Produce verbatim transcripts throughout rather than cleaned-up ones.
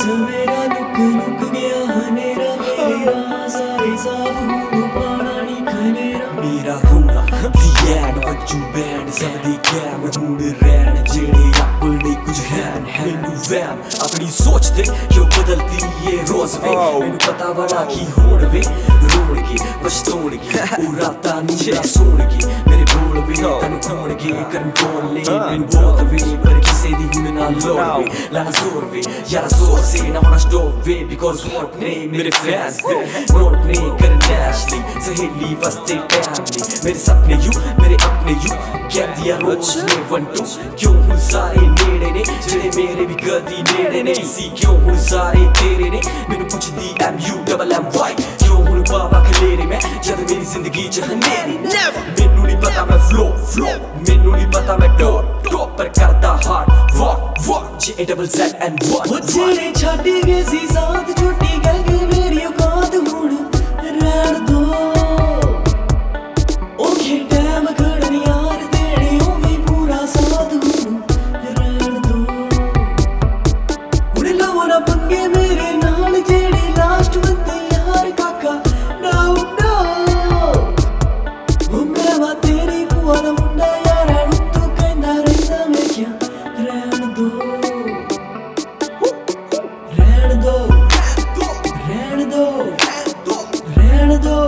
सवेरा look look गया हनेरा मेरे राह सारे साफ हूँ पाना नहीं खनेरा मेरा होना दी एंड बच्चू बैंड सब दी कैम मूड रैन जेड़े अपने कुछ हैन मैनू वैम अपनी सोच दे क्यों बदलती ये रोज वे मैनू पता वाला की होड़ वे रोड़ के पछतोड़ के ओ रातां नू ना सोड़ के मेरे बोल वे तैनू खोड़ के करन बोल ले मैनू बहुत वे पर किसे दी हुन ना लोड़ वे लाना जोर वे यारा जोर से ना होना स्टॉप वे because what ने मेरे fans वे नोट ने करन डैशली सहेली वस्ते फैमिली मेरे सपने यू मेरे अपने यू क्या दिया रोज ने वन टू क्यों हुन सारे नेड़े ने जेड़े मेरे भी कदी नेड़े ने सी क्यों हुन सारे तेरे ने मैनू पुछदी M U double M Y क्यों हुन बाबा खलेरे मैं जद मेरी जिंदगी च हनेरी मैनू नहीं पता मैं फ्लो फ्लो मैनू नहीं पता मैं टॉप टॉप पर करता hard walk walk J double Z and one जेड़े छड्ड गए सी साथ छुट्टी गल गई मेरी औकात हुन रहन दो ओखे टाइम खड़न यार तेरे ओ भी पूरा साथ हुन रहन दो हुन लवो ना पंगे मेरे नाल जेड़े लास्ट बंदे यार काका नाउ नो ओ मैं वा तेरी बुआ दा मुंडा यार नु तू कहंदा रहंदा मैं क्या रहन दो रहन दो रहन दो रहन दो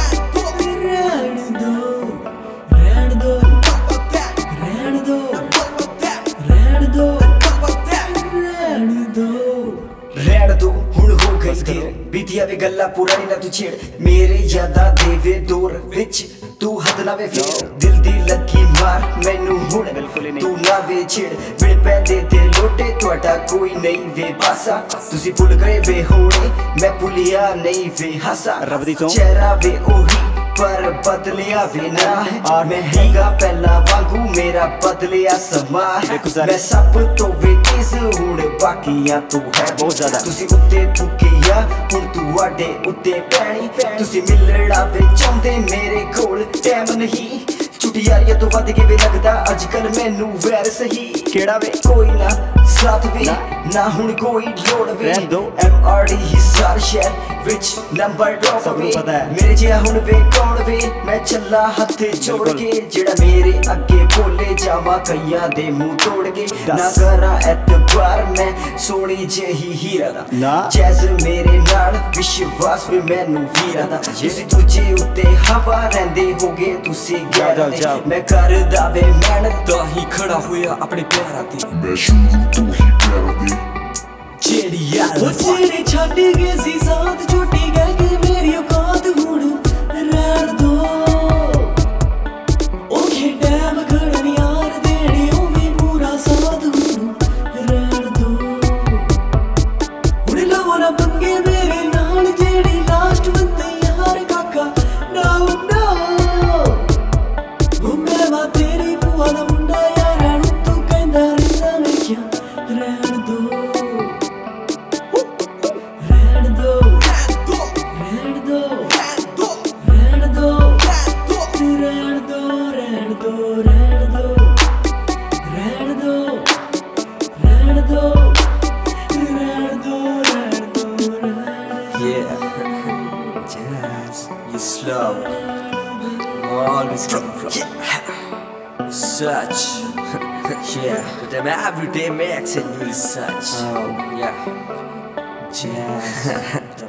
बीतिया वे गल्ला पुरानी ना तू छेड़ मेरे यादा दे वे दौर विच तू हद ना वे फेर दिल दी लगी मार मैनू हुण तू ना वे छेड़ बिन पैदे ते लोटे तुहाडा कोई नहीं वे पासा तुसी भुल गए वे होने मैं भुलिया नहीं वे हासा चेहरा वे ओही पर बदलिया वे ना और मैं हैगा पहला वांगू मेरा बदलिया समा मैं सब तो वे तेज हुण बाकियां तू है बहुत ज्यादा तुसी उत्ते थुकिया हुण तू आडे उत्ते पैणी तुसी मिलड़ा वे चाहुंदे मेरे कोल टाइम नहीं छुट्टी यारियां तो वध के वे लगदा अजकल मैनू वैर सही केड़ा वे कोई ना साथ वे ना हुण कोई लोड़ वे एम आर डी ही सार शहर विच नंबर ड्रॉप वे मेरे जिहा हुण वे कौन वे मैं चला हथ जोड़ के जेड़ा मेरे अगे बोले जावा कईयां दे मुंह तोड़ के ना करा एतबार मैं सोनी जेही हीरा दा जैज मेरे नाल विश्वास वे मैनू वीरा दा तुसी दूजे उत्ते हवा रहिंदे होगे तुसी गैर मैं करदा वे मेहनत दा ही खड़ा होया अपने प्यारा ते मैं शुरू तो ही प्यारा दे जेड़ी यार ओ जेड़े छड्ड गए सी साथ छुट्टी गल गई मेरी औकात हुण रहन दो ओखे टाइम खड़न यार तेरे ओ भी पूरा साथ हुण रहन दो हुण लवो ना पंगे मेरे नाल जेड़ी लास्ट बंदे यार काका नाउ नो ओ मैं वा तेरी बुआ दा मुंडा यार नु तू कहंदा रहंदा मैं क्या रहन दो Slow, always come from yeah. Such, yeah. But I'm everyday max and you such. Oh yeah, jazz.